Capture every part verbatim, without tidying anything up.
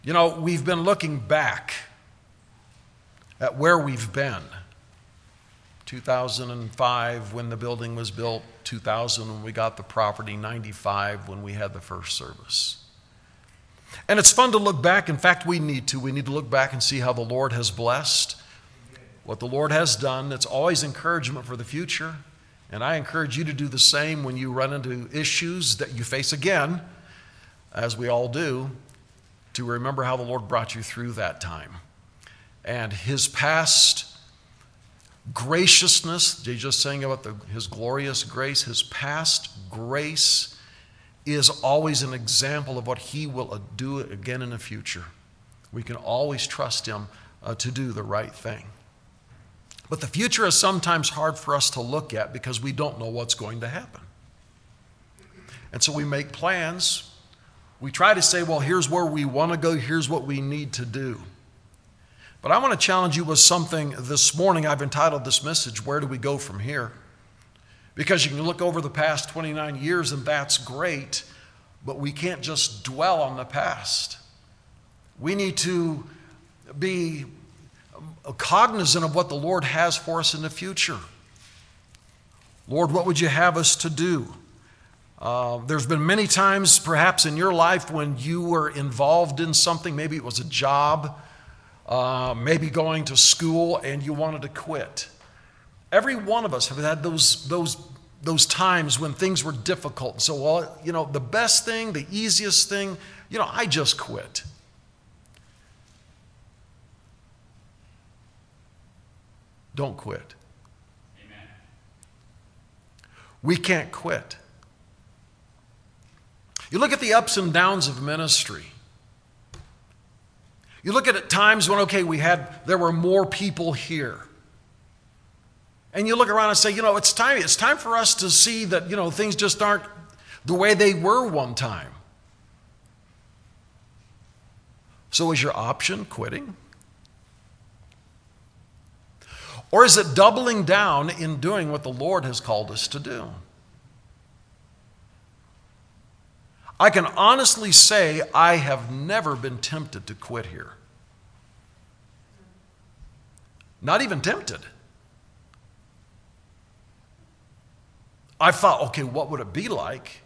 You know, we've been looking back at where we've been. two thousand five when the building was built, two thousand when we got the property, ninety-five when we had the first service. And it's fun to look back. In fact, we need to. We need to look back and see how the Lord has blessed, what the Lord has done. It's always encouragement for the future. And I encourage you to do the same when you run into issues that you face again, as we all do, to remember how the Lord brought you through that time. And his past graciousness, Jay just saying about the, his glorious grace, his past grace is always an example of what he will do again in the future. We can always trust him uh, to do the right thing. But the future is sometimes hard for us to look at because we don't know what's going to happen. And so we make plans. We try to say, well, here's where we want to go. Here's what we need to do. But I want to challenge you with something this morning. I've entitled this message, Where Do We Go From Here? Because you can look over the past twenty-nine years and that's great, but we can't just dwell on the past. We need to be cognizant of what the Lord has for us in the future. Lord, what would you have us to do? Uh, there's been many times perhaps in your life when you were involved in something. Maybe it was a job, uh, maybe going to school, and you wanted to quit. Every one of us have had those, those, those times when things were difficult. So, well, you know, the best thing, the easiest thing, you know, I just quit. Don't quit. Amen. We can't quit. You look at the ups and downs of ministry. You look at it times when, okay, we had, there were more people here. And you look around and say, you know, it's time, it's time for us to see that, you know, things just aren't the way they were one time. So is your option quitting? Or is it doubling down in doing what the Lord has called us to do? I can honestly say I have never been tempted to quit here. Not even tempted. I thought, okay, what would it be like?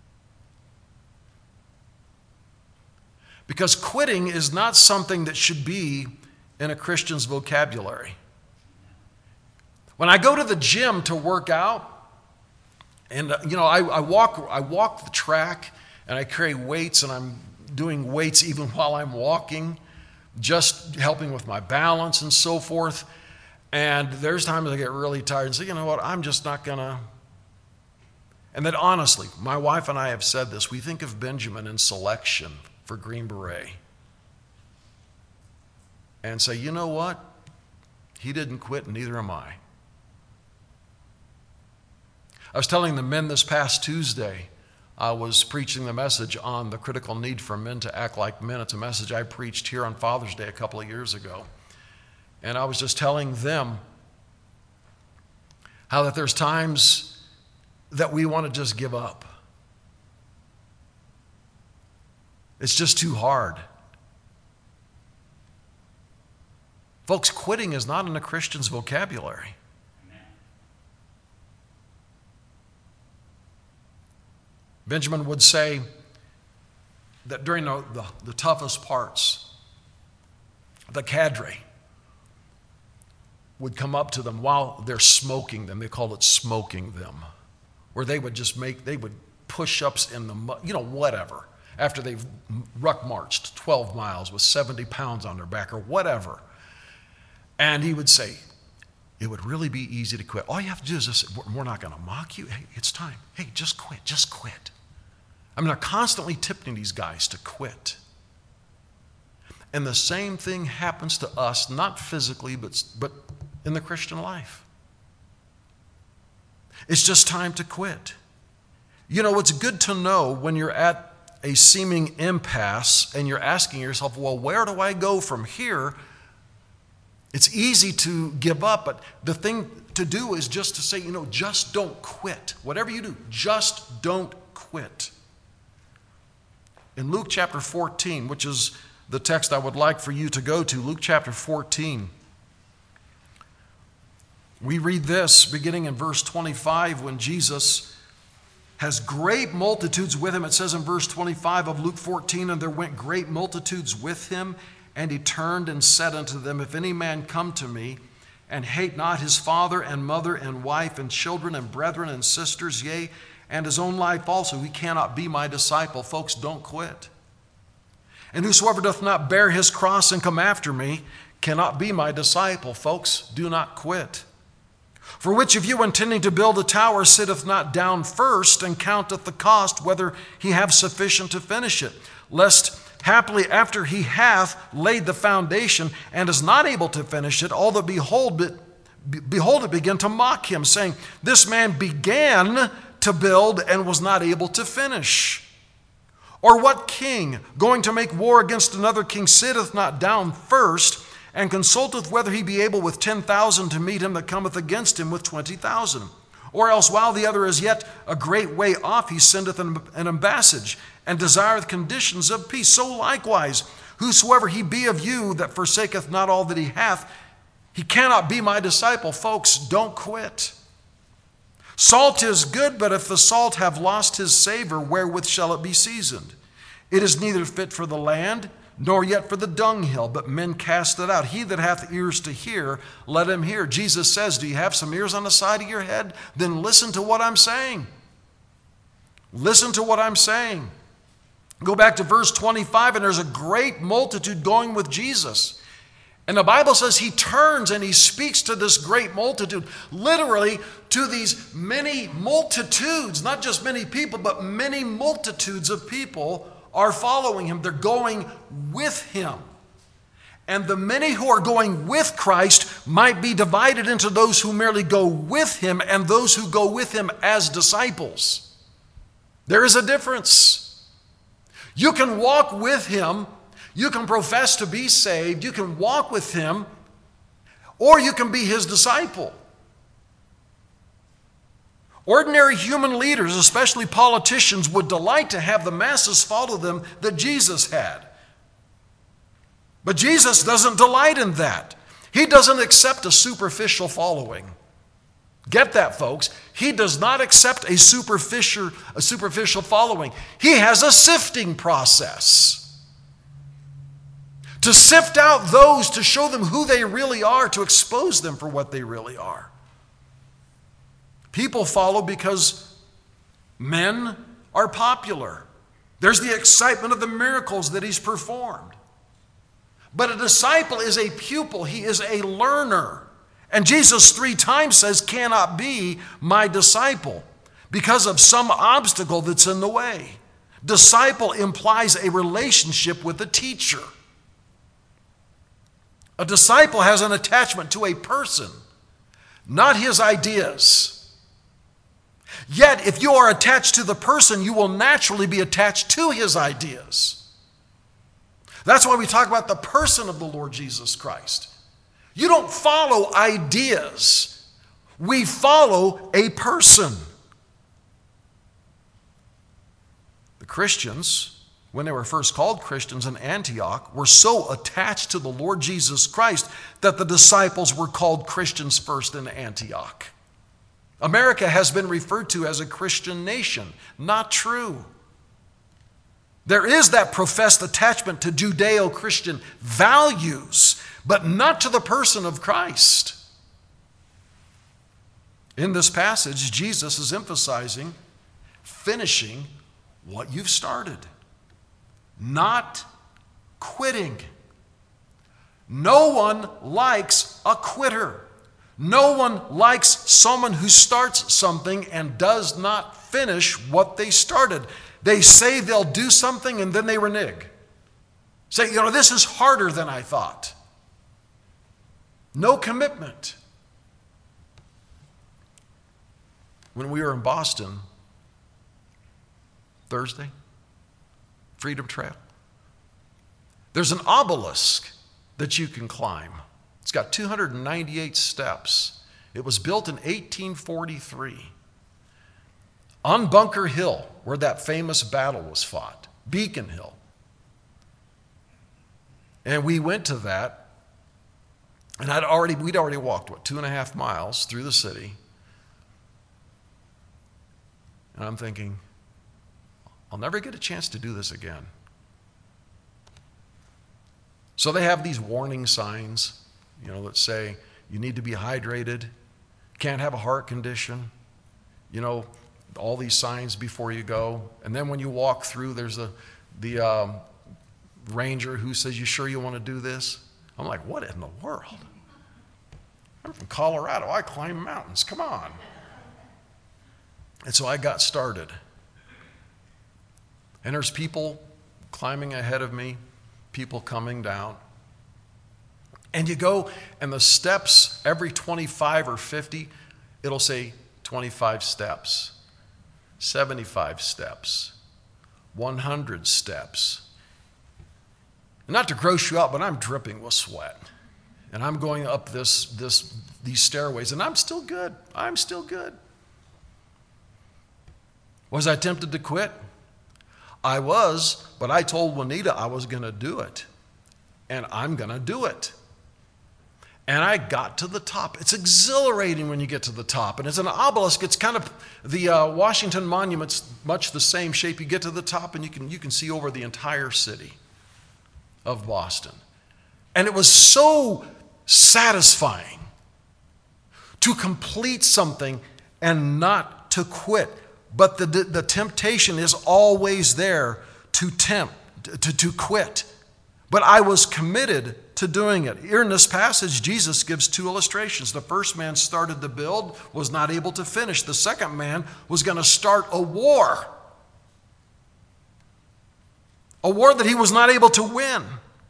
Because quitting is not something that should be in a Christian's vocabulary. When I go to the gym to work out, and uh, you know, I, I walk, I walk the track, and I carry weights, and I'm doing weights even while I'm walking, just helping with my balance and so forth. And there's times I get really tired and say, you know what, I'm just not gonna. And then honestly, my wife and I have said this. We think of Benjamin in selection for Green Beret, and say, you know what, he didn't quit, and neither am I. I was telling the men this past Tuesday, I was preaching the message on the critical need for men to act like men. It's a message I preached here on Father's Day a couple of years ago. And I was just telling them how that there's times that we want to just give up. It's just too hard. Folks, quitting is not in a Christian's vocabulary. Benjamin would say that during the, the, the toughest parts, the cadre would come up to them while they're smoking them. They called it smoking them, where they would just make, they would push-ups in the mud, you know, whatever, after they've ruck marched twelve miles with seventy pounds on their back or whatever. And he would say, it would really be easy to quit. All you have to do is just, we're not going to mock you. Hey, it's time. Hey, just quit, just quit. I mean, they're constantly tipping these guys to quit. And the same thing happens to us, not physically, but, but in the Christian life. It's just time to quit. You know, it's good to know when you're at a seeming impasse and you're asking yourself, well, where do I go from here? It's easy to give up, but the thing to do is just to say, you know, just don't quit. Whatever you do, just don't quit. In Luke chapter fourteen, which is the text I would like for you to go to, Luke chapter fourteen. We read this beginning in verse twenty-five when Jesus has great multitudes with him. It says in verse twenty-five of Luke fourteen, and there went great multitudes with him, and he turned and said unto them, if any man come to me, and hate not his father and mother and wife and children and brethren and sisters, yea, and his own life also, he cannot be my disciple. Folks, don't quit. And whosoever doth not bear his cross and come after me cannot be my disciple. Folks, do not quit. For which of you, intending to build a tower, sitteth not down first and counteth the cost, whether he have sufficient to finish it, lest happily after he hath laid the foundation and is not able to finish it, all that behold it, behold it begin to mock him, saying, this man began to build and was not able to finish. Or what king, going to make war against another king, sitteth not down first and consulteth whether he be able with ten thousand to meet him that cometh against him with twenty thousand? Or else while the other is yet a great way off, he sendeth an, an ambassage and desireth conditions of peace. So likewise, whosoever he be of you that forsaketh not all that he hath, he cannot be my disciple. Folks, don't quit. Salt is good, but if the salt have lost his savor, wherewith shall it be seasoned? It is neither fit for the land, nor yet for the dunghill, but men cast it out. He that hath ears to hear, let him hear. Jesus says, do you have some ears on the side of your head? Then listen to what I'm saying. Listen to what I'm saying. Go back to verse twenty-five, and there's a great multitude going with Jesus. And the Bible says he turns and he speaks to this great multitude, literally to these many multitudes, not just many people, but many multitudes of people are following him. They're going with him. And the many who are going with Christ might be divided into those who merely go with him and those who go with him as disciples. There is a difference. You can walk with him. You can profess to be saved. You can walk with him, or you can be his disciple. Ordinary human leaders, especially politicians, would delight to have the masses follow them that Jesus had. But Jesus doesn't delight in that. He doesn't accept a superficial following. Get that, folks. He does not accept a superficial, a superficial following. He has a sifting process to sift out those, to show them who they really are, to expose them for what they really are. People follow because men are popular. There's the excitement of the miracles that he's performed. But a disciple is a pupil. He is a learner. And Jesus three times says, cannot be my disciple because of some obstacle that's in the way. Disciple implies a relationship with a teacher. A disciple has an attachment to a person, not his ideas. Yet, if you are attached to the person, you will naturally be attached to his ideas. That's why we talk about the person of the Lord Jesus Christ. You don't follow ideas. We follow a person. The Christians, when they were first called Christians in Antioch, were so attached to the Lord Jesus Christ that the disciples were called Christians first in Antioch. America has been referred to as a Christian nation. Not true. There is that professed attachment to Judeo-Christian values, but not to the person of Christ. In this passage, Jesus is emphasizing finishing what you've started, not quitting. No one likes a quitter. No one likes someone who starts something and does not finish what they started. They say they'll do something and then they renege. Say, you know, this is harder than I thought. No commitment. When we were in Boston, Thursday, Freedom Trail, there's an obelisk that you can climb. It's got two hundred ninety-eight steps. It was built in eighteen forty-three. On Bunker Hill, where that famous battle was fought, Beacon Hill. And we went to that, and I'd already, we'd already walked, what, two and a half miles through the city. And I'm thinking, I'll never get a chance to do this again. So they have these warning signs, you know, that say you need to be hydrated, can't have a heart condition, you know, all these signs before you go. And then when you walk through, there's a the um, ranger who says, "You sure you want to do this?" I'm like, what in the world? I'm from Colorado. I climb mountains. Come on. And so I got started. And there's people climbing ahead of me, people coming down. And you go, and the steps, every twenty-five or fifty, it'll say twenty-five steps, seventy-five steps, one hundred steps. Not to gross you out, but I'm dripping with sweat. And I'm going up this, this, these stairways, and I'm still good. I'm still good. Was I tempted to quit? I was, but I told Juanita I was going to do it. And I'm going to do it. And I got to the top. It's exhilarating when you get to the top. And it's an obelisk. It's kind of the uh, Washington Monument's much the same shape. You get to the top, and you can, you can see over the entire city of Boston. And it was so satisfying to complete something and not to quit. But the, the, the temptation is always there to tempt, to, to quit. But I was committed to doing it. Here in this passage, Jesus gives two illustrations. The first man started the build, was not able to finish. The second man was going to start a war. A war that he was not able to win.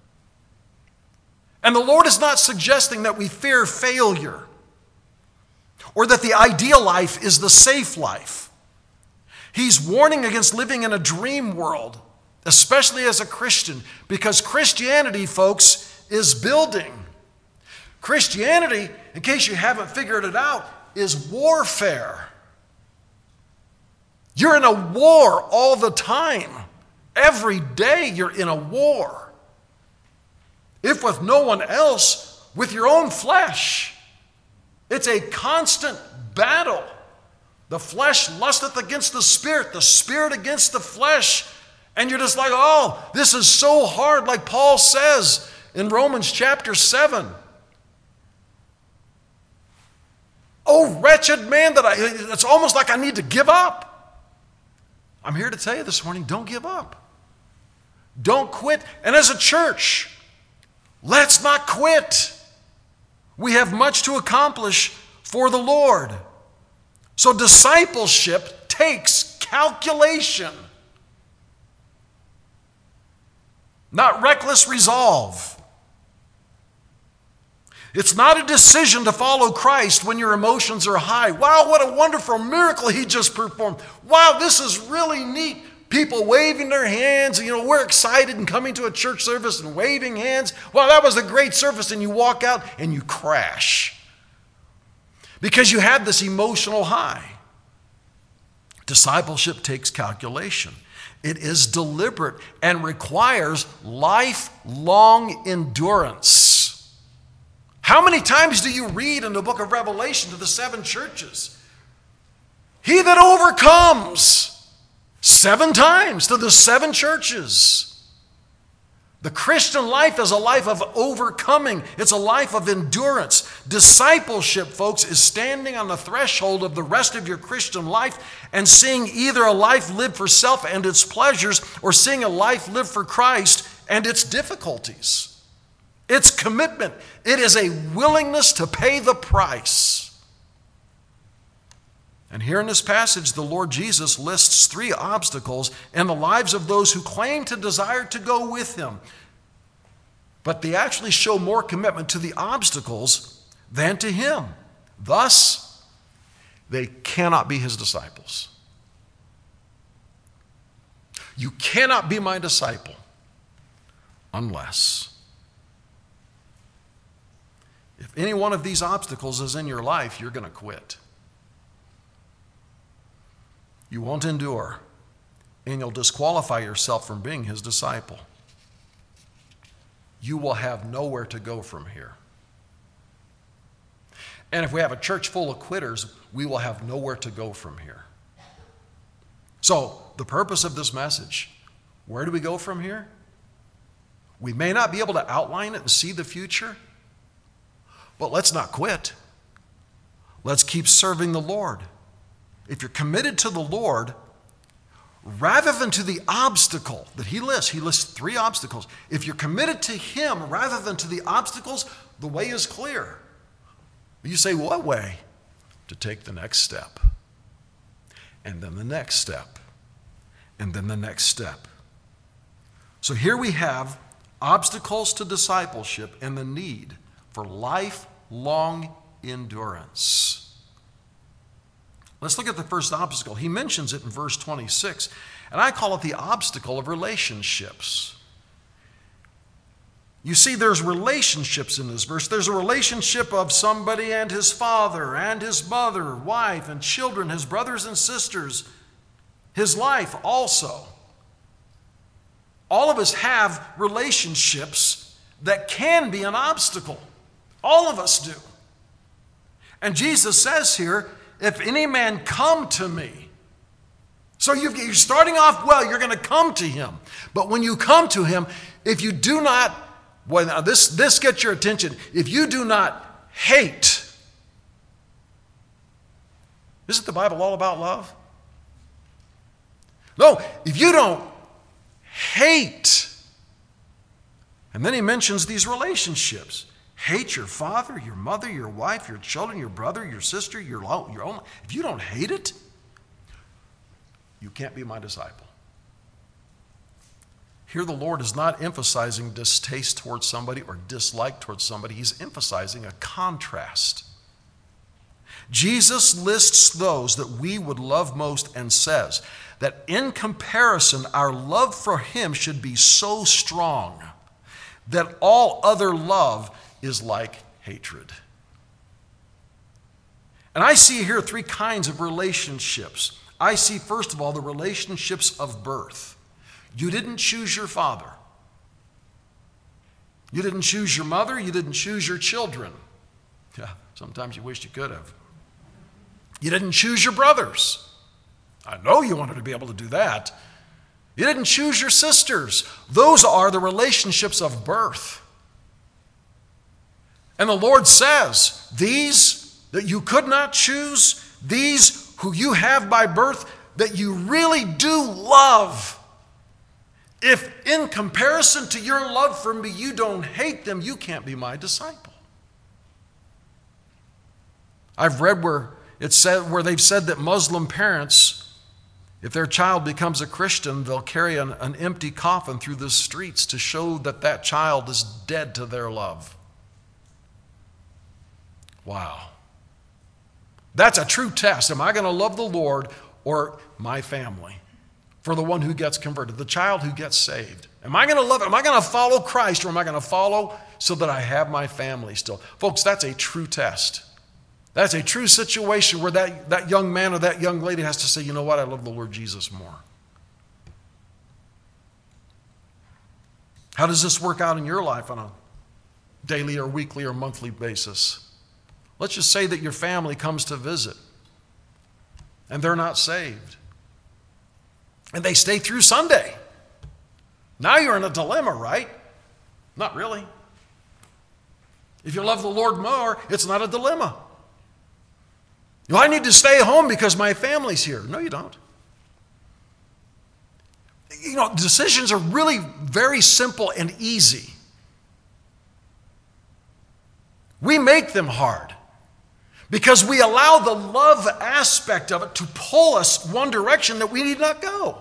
And the Lord is not suggesting that we fear failure or that the ideal life is the safe life. He's warning against living in a dream world, especially as a Christian, because Christianity, folks, is building. Christianity, in case you haven't figured it out, is warfare. You're in a war all the time. Every day you're in a war. If with no one else, with your own flesh. It's a constant battle. The flesh lusteth against the spirit, the spirit against the flesh. And you're just like, oh, this is so hard, like Paul says in Romans chapter seven. Oh, wretched man that I, it's almost like I need to give up. I'm here to tell you this morning, don't give up. Don't quit. And as a church, let's not quit. We have much to accomplish for the Lord. So discipleship takes calculation, not reckless resolve. It's not a decision to follow Christ when your emotions are high. Wow, what a wonderful miracle he just performed. Wow, this is really neat. People waving their hands, you know, we're excited and coming to a church service and waving hands. Wow, that was a great service. And you walk out and you crash because you had this emotional high. Discipleship takes calculation. It is deliberate and requires lifelong endurance. How many times do you read in the book of Revelation to the seven churches? He that overcomes. Seven times to the seven churches. The Christian life is a life of overcoming. It's a life of endurance. Discipleship, folks, is standing on the threshold of the rest of your Christian life and seeing either a life lived for self and its pleasures or seeing a life lived for Christ and its difficulties. It's commitment. It is a willingness to pay the price. And here in this passage, the Lord Jesus lists three obstacles in the lives of those who claim to desire to go with him. But they actually show more commitment to the obstacles than to him. Thus, they cannot be his disciples. You cannot be my disciple unless. If any one of these obstacles is in your life, you're going to quit. You won't endure, and you'll disqualify yourself from being his disciple. you will have nowhere to go from here. And if we have a church full of quitters, we will have nowhere to go from here. So, the purpose of this message, where do we go from here? We may not be able to outline it and see the future, but let's not quit. Let's keep serving the Lord. If you're committed to the Lord, rather than to the obstacle that he lists, he lists three obstacles. If you're committed to him rather than to the obstacles, the way is clear. You say, what way? To take the next step. And then the next step. And then the next step. So here we have obstacles to discipleship and the need for lifelong endurance. Let's look at the first obstacle. He mentions it in verse twenty-six, and I call it the obstacle of relationships. You see, there's relationships in this verse. There's a relationship of somebody and his father and his mother, wife and children, his brothers and sisters, his life also. All of us have relationships that can be an obstacle. All of us do. And Jesus says here, if any man come to me. So you're starting off well, you're going to come to him. But when you come to him, if you do not, well, now this, this gets your attention. If you do not hate, isn't the Bible all about love? No, if you don't hate, and then he mentions these relationships. Hate your father, your mother, your wife, your children, your brother, your sister, your own, your own. If you don't hate it, you can't be my disciple. Here the Lord is not emphasizing distaste towards somebody or dislike towards somebody. He's emphasizing a contrast. Jesus lists those that we would love most and says that in comparison, our love for him should be so strong that all other love is like hatred. And I see here three kinds of relationships. I see, first of all, the relationships of birth. You didn't choose your father. You didn't choose your mother. You didn't choose your children. Yeah, sometimes you wished you could have. You didn't choose your brothers. I know you wanted to be able to do that. You didn't choose your sisters. Those are the relationships of birth. And the Lord says, these that you could not choose, these who you have by birth, that you really do love. If in comparison to your love for me, you don't hate them, you can't be my disciple. I've read where it said, where they've said that Muslim parents, if their child becomes a Christian, they'll carry an, an empty coffin through the streets to show that that child is dead to their love. Wow. That's a true test. Am I going to love the Lord or my family? For the one who gets converted, the child who gets saved. Am I going to love it? Am I going to follow Christ, or am I going to follow so that I have my family still? Folks, that's a true test. That's a true situation where that, that young man or that young lady has to say, you know what, I love the Lord Jesus more. How does this work out in your life on a daily or weekly or monthly basis? Let's just say that your family comes to visit and they're not saved. And they stay through Sunday. Now you're in a dilemma, right? Not really. If you love the Lord more, it's not a dilemma. Well, I need to stay home because my family's here. No, you don't. You know, decisions are really very simple and easy. We make them hard because we allow the love aspect of it to pull us one direction that we need not go.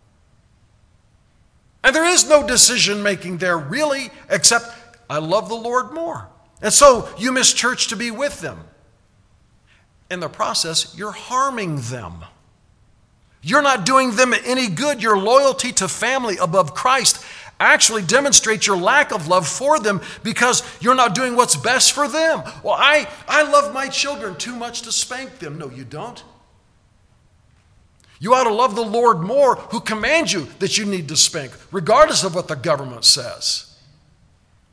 And there is no decision making there really, except I love the Lord more. And so you miss church to be with them. In the process, you're harming them. You're not doing them any good. Your loyalty to family above Christ actually demonstrates your lack of love for them because you're not doing what's best for them. Well, I, I love my children too much to spank them. No, you don't. You ought to love the Lord more, who commands you that you need to spank, regardless of what the government says.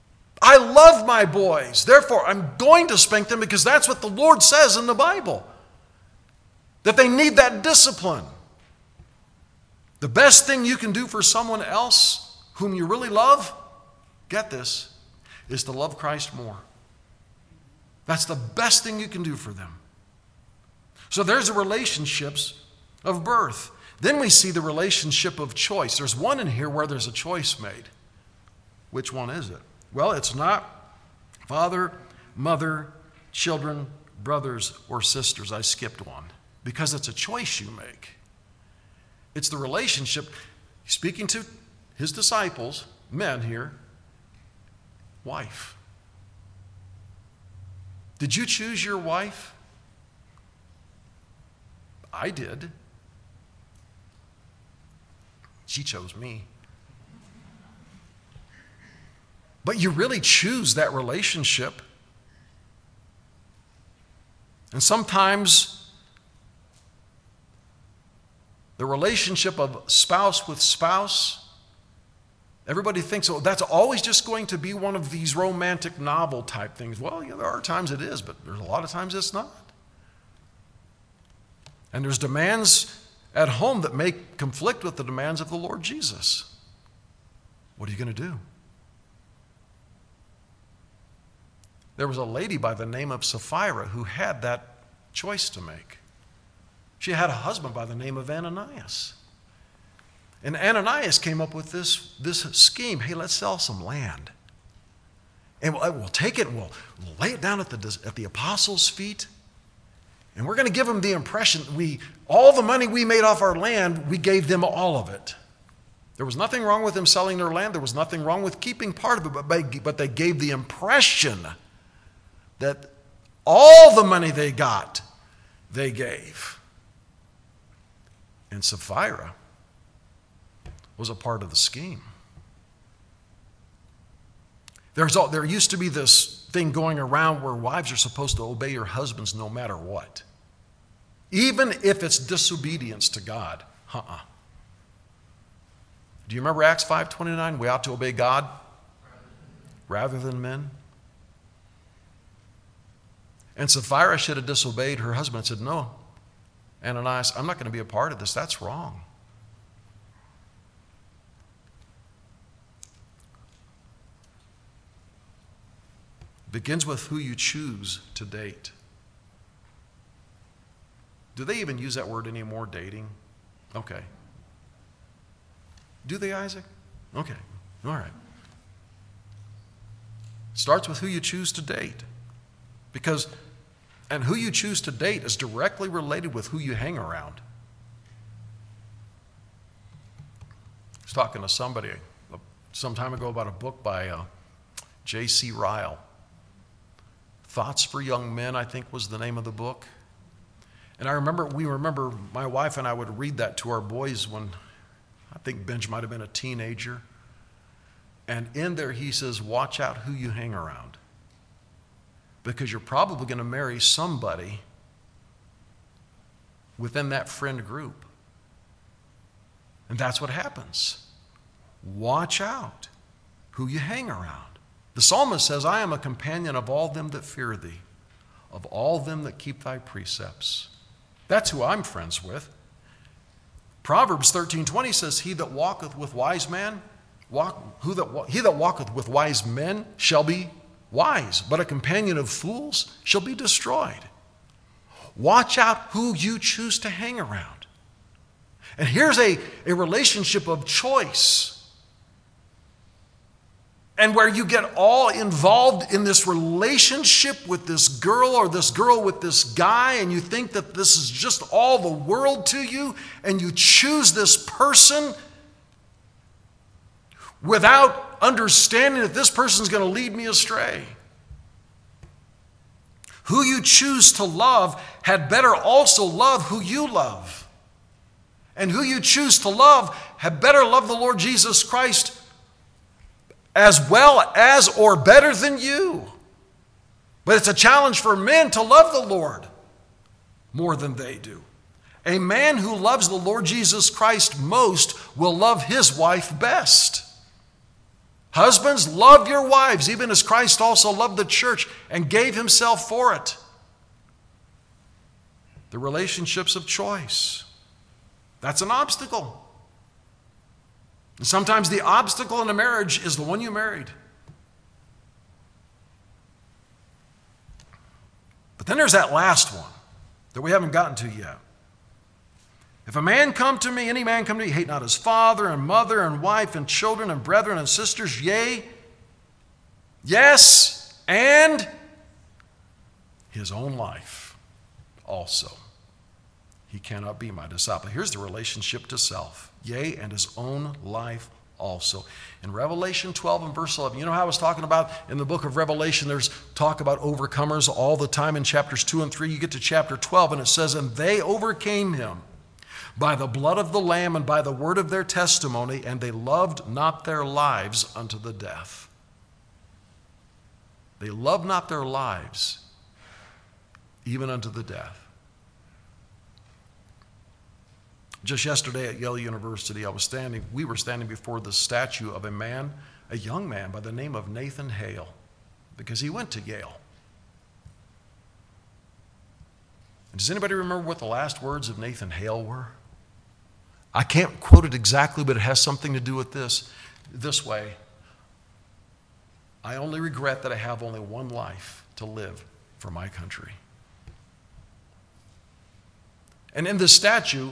I love my boys. Therefore, I'm going to spank them because that's what the Lord says in the Bible. That they need that discipline. The best thing you can do for someone else whom you really love, get this, is to love Christ more. That's the best thing you can do for them. So there's the relationships of birth. Then we see the relationship of choice. There's one in here where there's a choice made. Which one is it? Well, it's not father, mother, children, brothers, or sisters. I skipped one because it's a choice you make. It's the relationship, speaking to his disciples, men here, wife. Did you choose your wife? I did. She chose me. But you really choose that relationship. And sometimes the relationship of spouse with spouse, everybody thinks, oh, that's always just going to be one of these romantic novel type things. Well, yeah, there are times it is, but there's a lot of times it's not. And there's demands at home that may conflict with the demands of the Lord Jesus. What are you going to do? There was a lady by the name of Sapphira who had that choice to make. She had a husband by the name of Ananias. And Ananias came up with this, this scheme. Hey, let's sell some land. And we'll, we'll take it and we'll, we'll lay it down at the, at the apostles' feet. And we're going to give them the impression that we, all the money we made off our land, we gave them all of it. There was nothing wrong with them selling their land. There was nothing wrong with keeping part of it, but, but they gave the impression that all the money they got, they gave. And Sapphira was a part of the scheme. There's all, there used to be this thing going around where wives are supposed to obey your husbands no matter what. Even if it's disobedience to God. Uh-uh. Do you remember Acts five twenty-nine? We ought to obey God rather than men. And Sapphira should have disobeyed her husband and said, no, Ananias, I'm not going to be a part of this. That's wrong. It begins with who you choose to date. Do they even use that word anymore, dating? Okay. Do they, Isaac? Okay. All right. It starts with who you choose to date. Because, and who you choose to date is directly related with who you hang around. I was talking to somebody some time ago about a book by uh, J C Ryle. Thoughts for Young Men, I think was the name of the book. And I remember, we remember, my wife and I would read that to our boys when, I think Benj might have been a teenager. And in there he says, watch out who you hang around. Because you're probably going to marry somebody within that friend group. And that's what happens. Watch out who you hang around. The psalmist says, I am a companion of all them that fear thee, of all them that keep thy precepts. That's who I'm friends with. Proverbs thirteen twenty says, he that walketh with wise man, walk, who that, he that walketh with wise men shall be wise, but a companion of fools shall be destroyed. Watch out who you choose to hang around. And here's a, a relationship of choice. And where you get all involved in this relationship with this girl or this girl with this guy, and you think that this is just all the world to you, and you choose this person without understanding that this person is going to lead me astray. Who you choose to love had better also love who you love. And who you choose to love had better love the Lord Jesus Christ as well as or better than you. But it's a challenge for men to love the Lord more than they do. A man who loves the Lord Jesus Christ most will love his wife best. Husbands, love your wives, even as Christ also loved the church and gave himself for it. The relationships of choice. That's an obstacle. And sometimes the obstacle in a marriage is the one you married. But then there's that last one that we haven't gotten to yet. If a man come to me, any man come to me, hate not his father and mother and wife and children and brethren and sisters, yea, yes, and his own life also, he cannot be my disciple. Here's the relationship to self. Yea, and his own life also. In Revelation twelve and verse eleven, you know how I was talking about in the book of Revelation, there's talk about overcomers all the time in chapters two and three. You get to chapter twelve and it says, and they overcame him by the blood of the Lamb and by the word of their testimony, and they loved not their lives unto the death. They loved not their lives even unto the death. Just yesterday at Yale University, I was standing, we were standing before the statue of a man, a young man by the name of Nathan Hale, because he went to Yale. And does anybody remember what the last words of Nathan Hale were? I can't quote it exactly, but it has something to do with this. This way, I only regret that I have only one life to live for my country. And in this statue,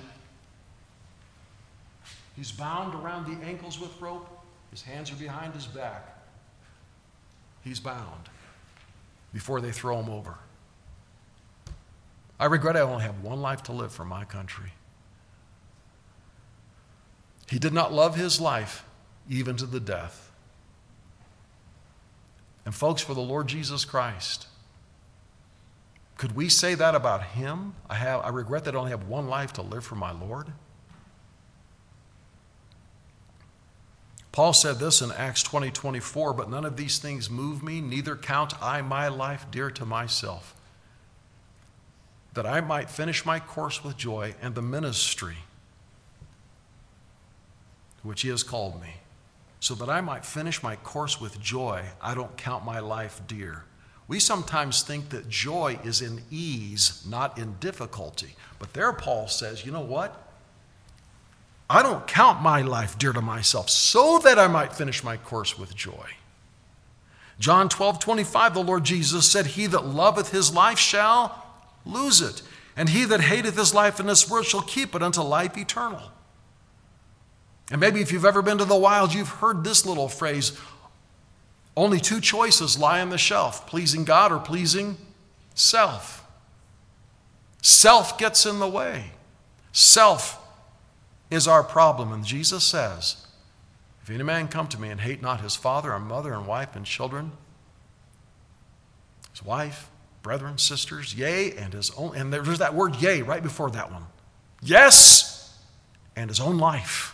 he's bound around the ankles with rope. His hands are behind his back. He's bound before they throw him over. I regret I only have one life to live for my country. He did not love his life even to the death. And folks, for the Lord Jesus Christ, could we say that about him? I have, I regret that I only have one life to live for my Lord. Paul said this in Acts twenty, twenty-four, but none of these things move me, neither count I my life dear to myself, that I might finish my course with joy and the ministry to which he has called me, so that I might finish my course with joy. I don't count my life dear. We sometimes think that joy is in ease, not in difficulty. But there Paul says, you know what? I don't count my life dear to myself, so that I might finish my course with joy. John twelve, twenty-five, the Lord Jesus said, he that loveth his life shall lose it, and he that hateth his life in this world shall keep it unto life eternal. And maybe if you've ever been to the wild, you've heard this little phrase, only two choices lie on the shelf, pleasing God or pleasing self. Self gets in the way. Self is our problem. And Jesus says, if any man come to me and hate not his father and mother and wife and children, his wife, brethren, sisters, yea, and his own, and there's that word yea right before that one. Yes, and his own life.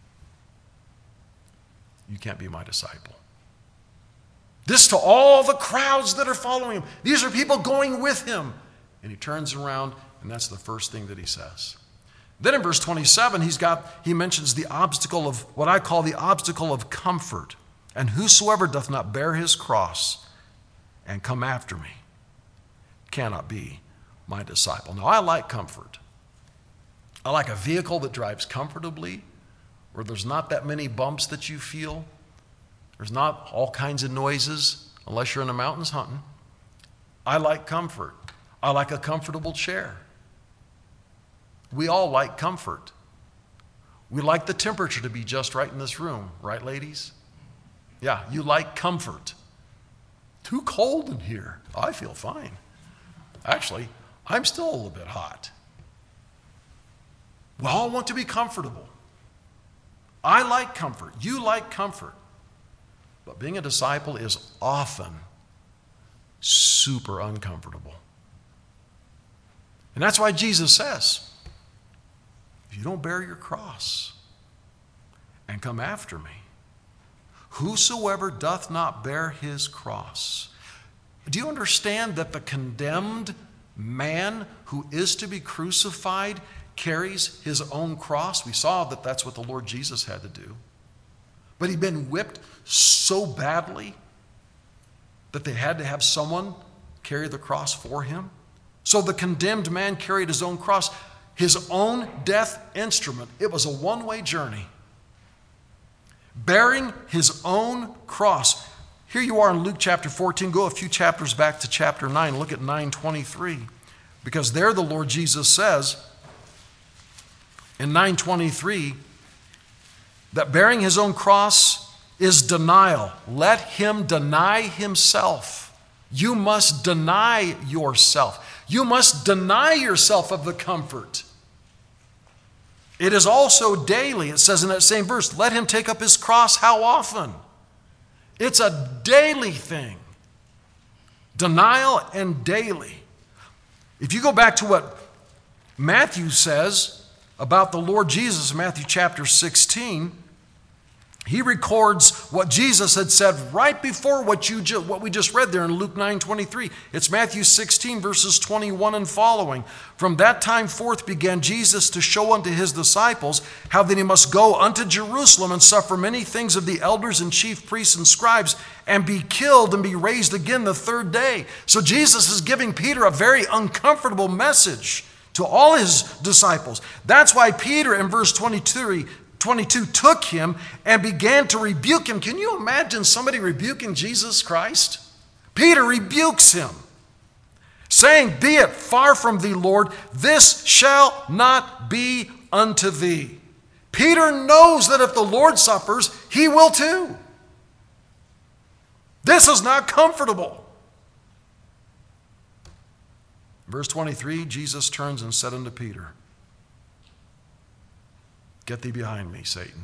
You can't be my disciple. This to all the crowds that are following him. These are people going with him. And he turns around, and that's the first thing that he says. Then in verse twenty-seven, he's got, he mentions the obstacle of, what I call the obstacle of comfort. And whosoever doth not bear his cross and come after me cannot be my disciple. Now, I like comfort. I like a vehicle that drives comfortably, where there's not that many bumps that you feel. There's not all kinds of noises, unless you're in the mountains hunting. I like comfort. I like a comfortable chair. We all like comfort. We like the temperature to be just right in this room, right, ladies? Yeah, you like comfort. Too cold in here. I feel fine. Actually, I'm still a little bit hot. We all want to be comfortable. I like comfort. You like comfort. But being a disciple is often super uncomfortable. And that's why Jesus says, if you don't bear your cross and come after me, whosoever doth not bear his cross. Do you understand that the condemned man who is to be crucified carries his own cross? We saw that that's what the Lord Jesus had to do. But he'd been whipped so badly that they had to have someone carry the cross for him. So the condemned man carried his own cross, his own death instrument. It was a one-way journey. Bearing his own cross. Here you are in Luke chapter fourteen. Go a few chapters back to chapter nine. Look at nine twenty-three. Because there the Lord Jesus says in nine twenty-three that bearing his own cross is denial. Let him deny himself. You must deny yourself. You must deny yourself of the comfort. It is also daily. It says in that same verse, let him take up his cross how often? It's a daily thing. Denial and daily. If you go back to what Matthew says about the Lord Jesus, Matthew chapter sixteen, he records what Jesus had said right before what, you ju- what we just read there in Luke nine twenty-three. It's Matthew sixteen, verses twenty-one and following. From that time forth began Jesus to show unto his disciples how that he must go unto Jerusalem and suffer many things of the elders and chief priests and scribes, and be killed and be raised again the third day. So Jesus is giving Peter a very uncomfortable message to all his disciples. That's why Peter in verse twenty-two, twenty-two took him and began to rebuke him. Can you imagine somebody rebuking Jesus Christ? Peter rebukes him, saying, be it far from thee, Lord, this shall not be unto thee. Peter knows that if the Lord suffers, he will too. This is not comfortable. Verse twenty-three, Jesus turns and said unto Peter, get thee behind me, Satan.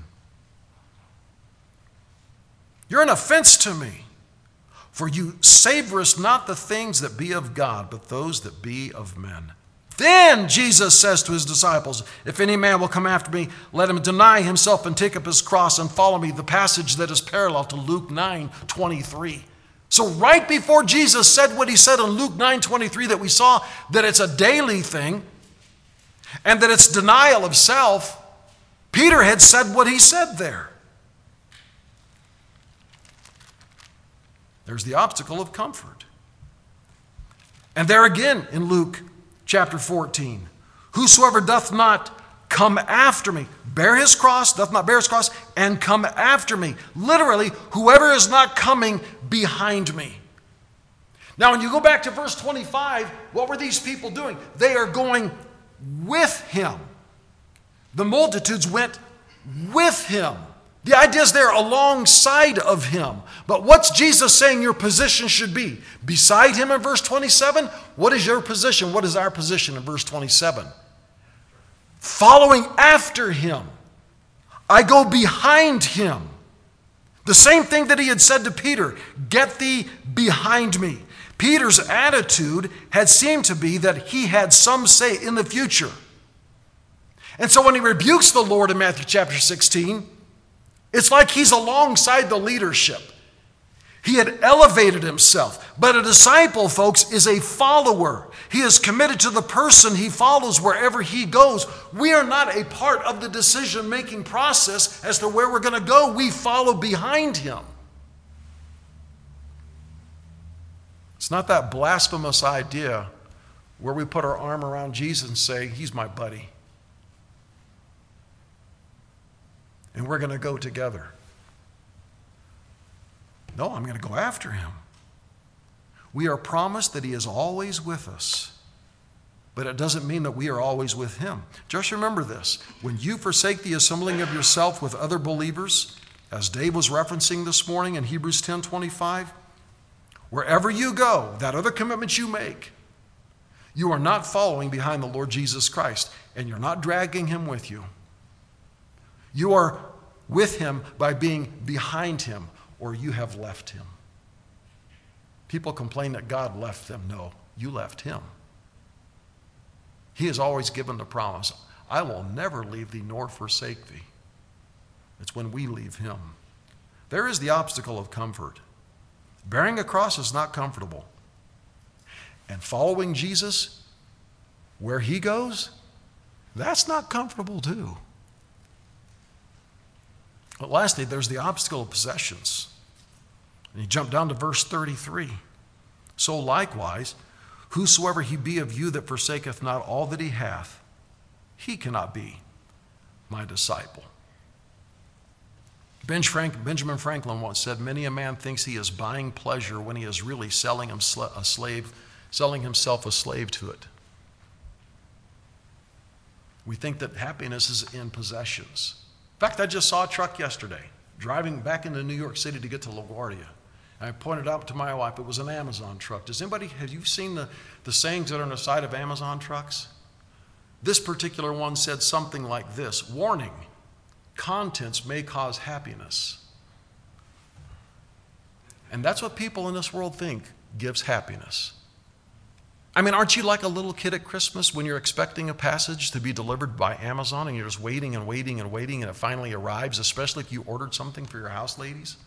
You're an offense to me, for you savorest not the things that be of God, but those that be of men. Then Jesus says to his disciples, if any man will come after me, let him deny himself and take up his cross and follow me. The passage that is parallel to Luke nine twenty-three. So right before Jesus said what he said in Luke nine twenty-three, that we saw that it's a daily thing and that it's denial of self, Peter had said what he said there. There's the obstacle of comfort. And there again in Luke chapter fourteen, whosoever doth not come after me, bear his cross, doth not bear his cross, and come after me. Literally, whoever is not coming behind me. Now, when you go back to verse twenty-five, what were these people doing? They are going with him. The multitudes went with him. The idea is they're alongside of him. But what's Jesus saying your position should be? Beside him in verse twenty-seven? What is your position? What is our position in verse twenty-seven? Following after him. I go behind him. The same thing that he had said to Peter, get thee behind me. Peter's attitude had seemed to be that he had some say in the future. And so when he rebukes the Lord in Matthew chapter sixteen, it's like he's alongside the leadership. He had elevated himself. But a disciple, folks, is a follower. He is committed to the person he follows wherever he goes. We are not a part of the decision-making process as to where we're going to go. We follow behind him. It's not that blasphemous idea where we put our arm around Jesus and say, he's my buddy. And we're going to go together. No, I'm going to go after him. We are promised that he is always with us. But it doesn't mean that we are always with him. Just remember this. When you forsake the assembling of yourself with other believers, as Dave was referencing this morning in Hebrews ten twenty-five, wherever you go, that other commitment you make, you are not following behind the Lord Jesus Christ, and you're not dragging him with you. You are with him by being behind him, or you have left him. People complain that God left them. No, you left him. He has always given the promise, I will never leave thee nor forsake thee. It's when we leave him. There is the obstacle of comfort. Bearing a cross is not comfortable. And following Jesus where he goes, that's not comfortable too. But lastly, there's the obstacle of possessions. And you jump down to verse thirty-three. So likewise, whosoever he be of you that forsaketh not all that he hath, he cannot be my disciple. Benjamin Franklin once said, many a man thinks he is buying pleasure when he is really selling him a slave, selling himself a slave to it. We think that happiness is in possessions. In fact, I just saw a truck yesterday driving back into New York City to get to LaGuardia. And I pointed out to my wife, it was an Amazon truck. Does anybody, have you seen the, the sayings that are on the side of Amazon trucks? This particular one said something like this: warning, contents may cause happiness. And that's what people in this world think gives happiness. I mean, aren't you like a little kid at Christmas when you're expecting a passage to be delivered by Amazon and you're just waiting and waiting and waiting and it finally arrives, especially if you ordered something for your house, ladies?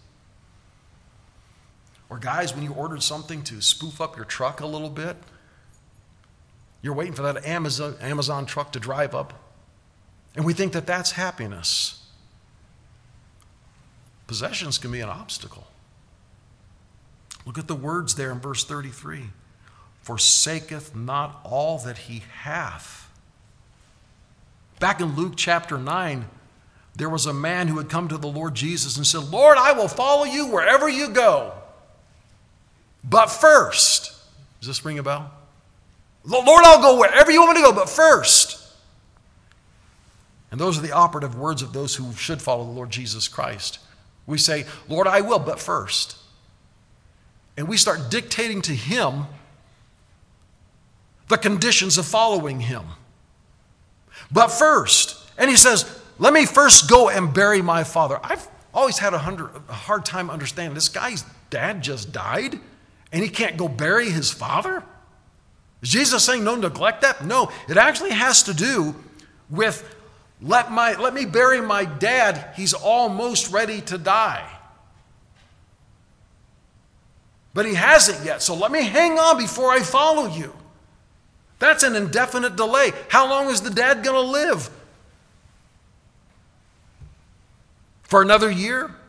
Or guys, when you ordered something to spoof up your truck a little bit, you're waiting for that Amazon, Amazon truck to drive up, and we think that that's happiness. Possessions can be an obstacle. Look at the words there in verse thirty-three. Forsaketh not all that he hath. Back in Luke chapter nine, there was a man who had come to the Lord Jesus and said, Lord, I will follow you wherever you go. But first, does this ring a bell? Lord, I'll go wherever you want me to go, but first. And those are the operative words of those who should follow the Lord Jesus Christ. We say, Lord, I will, but first. And we start dictating to him the conditions of following him. But first, and he says, let me first go and bury my father. I've always had a, hundred, a hard time understanding this guy's dad just died and he can't go bury his father? Is Jesus saying no, neglect that? No, it actually has to do with let, my, let me bury my dad. He's almost ready to die. But he hasn't yet, so let me hang on before I follow you. That's an indefinite delay. How long is the dad going to live? For another year? And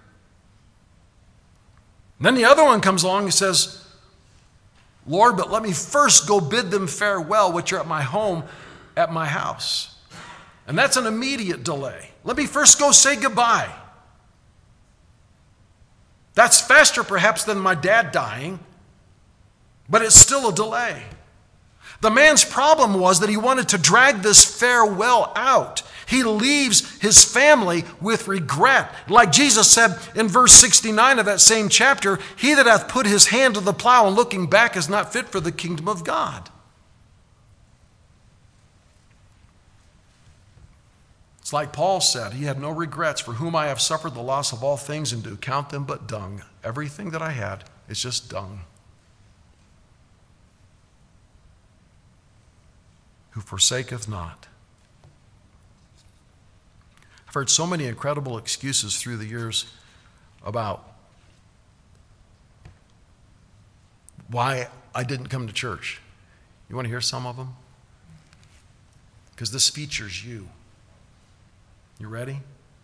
then the other one comes along and says, Lord, but let me first go bid them farewell, which are at my home, at my house. And that's an immediate delay. Let me first go say goodbye. That's faster perhaps than my dad dying, but it's still a delay. The man's problem was that he wanted to drag this farewell out. He leaves his family with regret. Like Jesus said in verse sixty-nine of that same chapter, he that hath put his hand to the plow and looking back is not fit for the kingdom of God. It's like Paul said, he had no regrets, for whom I have suffered the loss of all things and do count them but dung. Everything that I had is just dung. Who forsaketh not. I've heard so many incredible excuses through the years about why I didn't come to church. You want to hear some of them? Because this features you. You ready?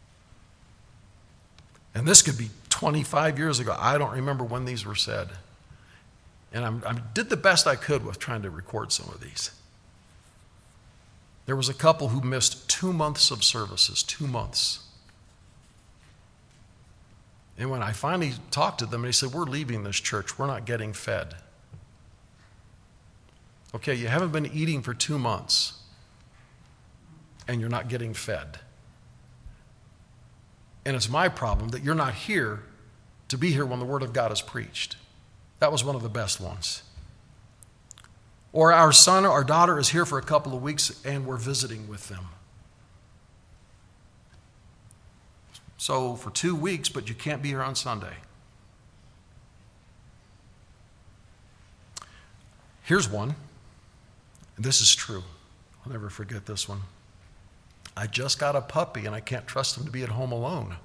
And this could be twenty-five years ago. I don't remember when these were said. And I'm, I did the best I could with trying to record some of these. There was a couple who missed two months of services, two months. And when I finally talked to them, they said, we're leaving this church. We're not getting fed. Okay, you haven't been eating for two months, and you're not getting fed. And it's my problem that you're not here to be here when the Word of God is preached. That was one of the best ones. Or our son or our daughter is here for a couple of weeks and we're visiting with them. So for two weeks, but you can't be here on Sunday. Here's one. This is true. I'll never forget this one. I just got a puppy and I can't trust him to be at home alone.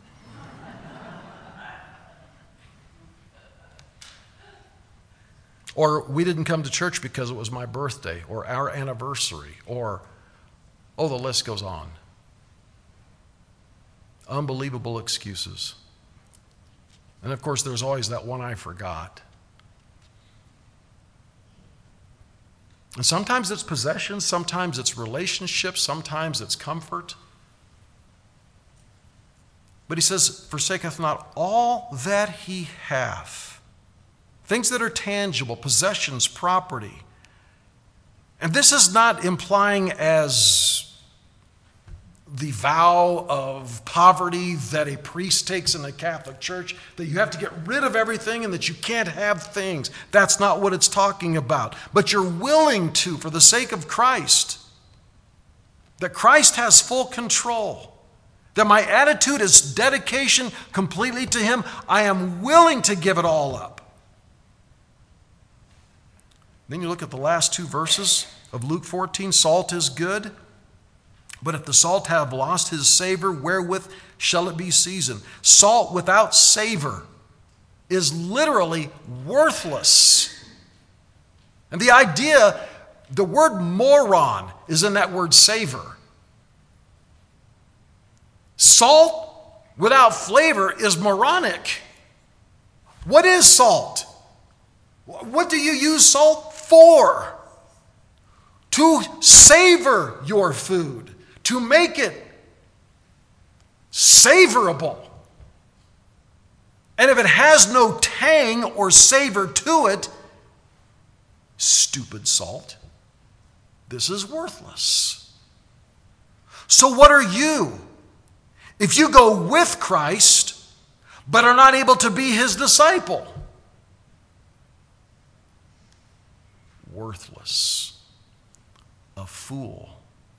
Or we didn't come to church because it was my birthday, or our anniversary, or, oh, the list goes on. unbelievable excuses. And of course, there's always that one I forgot. And sometimes it's possessions, sometimes it's relationships, sometimes it's comfort. But he says, forsaketh not all that he hath. Things that are tangible, possessions, property. And this is not implying as the vow of poverty that a priest takes in the Catholic Church, that you have to get rid of everything and that you can't have things. That's not what it's talking about. But you're willing to, for the sake of Christ, that Christ has full control, that my attitude is dedication completely to Him. I am willing to give it all up. Then you look at the last two verses of Luke fourteen, salt is good, but if the salt have lost his savor, wherewith shall it be seasoned? Salt without savor is literally worthless. And the idea, the word moron is in that word savor. Salt without flavor is moronic. What is salt? What do you use salt for? To savor your food, to make it savorable. And if it has no tang or savor to it, stupid salt, this is worthless. So what are you? If you go with Christ, but are not able to be His disciple, worthless, a fool,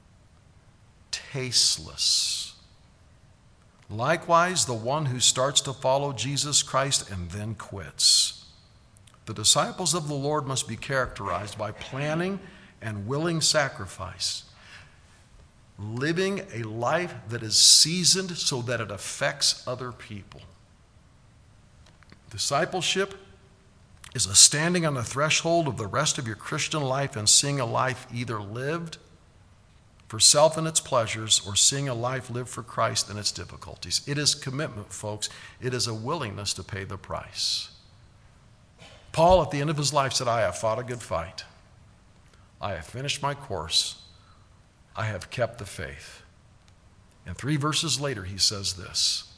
tasteless. Likewise, the one who starts to follow Jesus Christ and then quits. The disciples of the Lord must be characterized by planning and willing sacrifice, living a life that is seasoned so that it affects other people. Discipleship is a standing on the threshold of the rest of your Christian life and seeing a life either lived for self and its pleasures or seeing a life lived for Christ and its difficulties. It is commitment, folks. It is a willingness to pay the price. Paul, at the end of his life, said, I have fought a good fight. I have finished my course. I have kept the faith. And three verses later, he says this,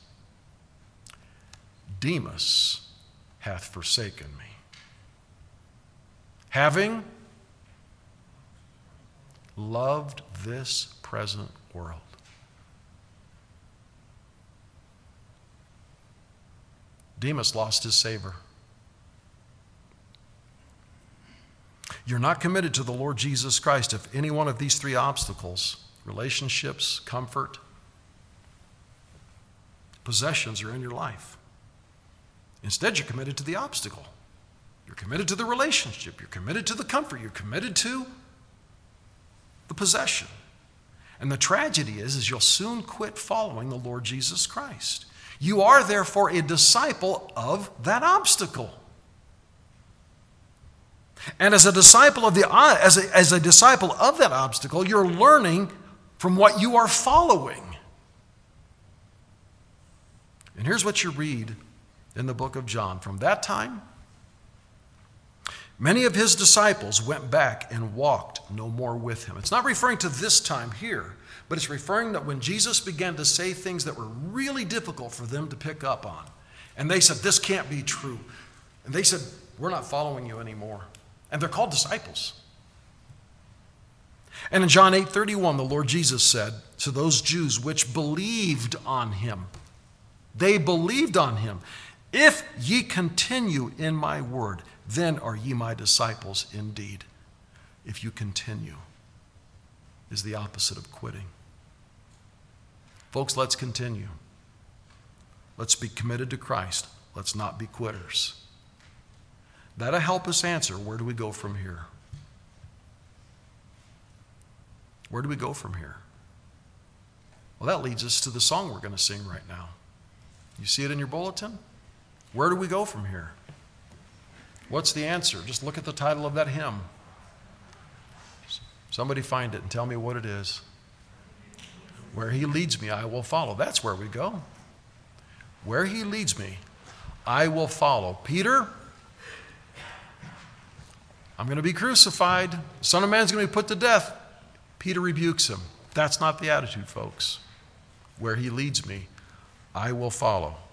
Demas hath forsaken me, having loved this present world. Demas lost his savor. You're not committed to the Lord Jesus Christ if any one of these three obstacles, relationships, comfort, possessions, are in your life. Instead, you're committed to the obstacle. You're committed to the relationship. You're committed to the comfort. You're committed to the possession. And the tragedy is, is you'll soon quit following the Lord Jesus Christ. You are therefore a disciple of that obstacle. And as a disciple of the as a, as a disciple of that obstacle, you're learning from what you are following. And here's what you read in the book of John. From that time, many of his disciples went back and walked no more with him. It's not referring to this time here, but it's referring that when Jesus began to say things that were really difficult for them to pick up on. And they said, this can't be true. And they said, we're not following you anymore. And they're called disciples. And in John eight thirty-one, the Lord Jesus said to those Jews which believed on him, they believed on him, if ye continue in my word, then are ye my disciples indeed. If you continue is the opposite of quitting. Folks, let's continue. Let's be committed to Christ. Let's not be quitters. That'll help us answer, where do we go from here? Where do we go from here? Well, that leads us to the song we're going to sing right now. You see it in your bulletin? Where do we go from here? What's the answer? Just look at the title of that hymn. Somebody find it and tell me what it is. Where he leads me, I will follow. That's where we go. Where he leads me, I will follow. Peter, I'm going to be crucified. The Son of Man is going to be put to death. Peter rebukes him. That's not the attitude, folks. Where he leads me, I will follow.